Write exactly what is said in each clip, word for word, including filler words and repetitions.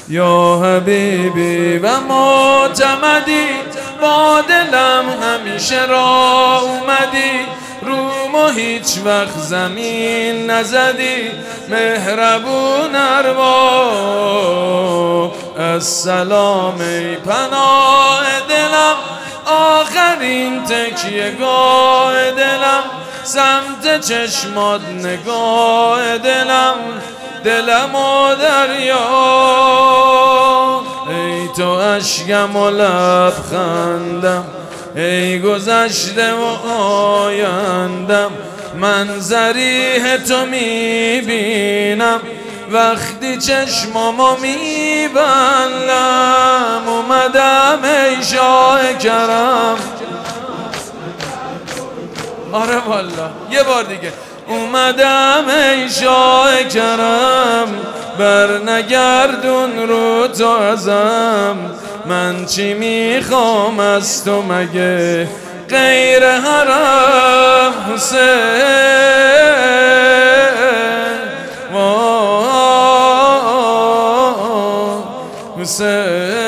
یا حبیبی و معتمدی، با دلم همیشه را اومدی، رومو هیچ وقت زمین نزدی، مهربون ارباب السلام ای پناه دلم، آخرین تکیه‌گاه دلم، سمت چشمات نگاه دلم، دلم و دریا، ای تو اشکم و لبخندم، ای گذشته و آیندم، من ضریح تو میبینم وقتی چشمامو میبندم، اومدم ای شاه کرم. آره والا یه بار دیگه، اومدم ای شاه کرم، بر نگردون رو تو ازم، من چی میخوام از تو مگه غیر حرم حسین، حسین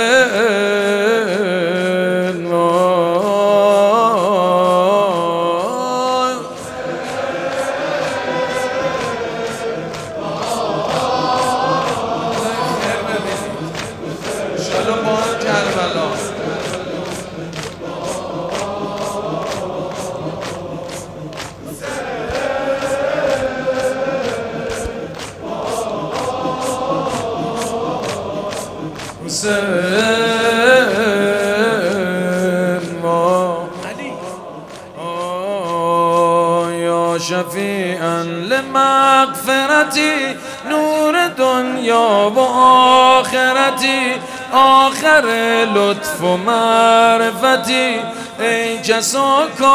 یا شفیعا لمغفرتی، نور دنیا و آخرتی، آخر لطف و معرفتی، ای کس و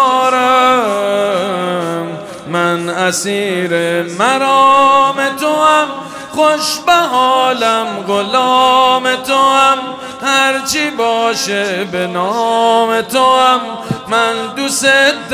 کارم، من اسیر مرام تو هم، خوش به حالم غلام تو هم، هرچی باشه به نام تو هم، من دوست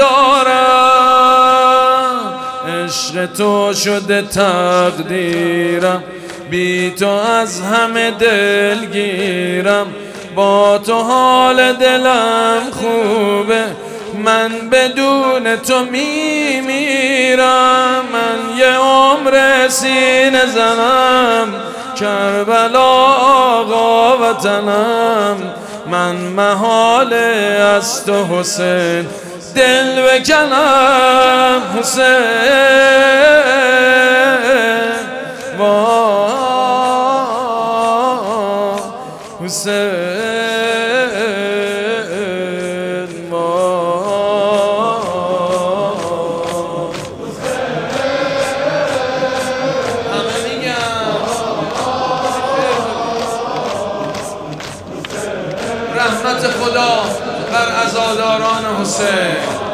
دارم، عشق تو شده تقدیرم، بی تو از همه دلگیرم، با تو حال دلم خوبه، من بدون تو میمیرم، من یه عمر سینه زنم، کربلا آقا وطنم، من محاله از تو حسین دل بکنم، حسین وا حسین رحمت خدا بر عزاداران حسین.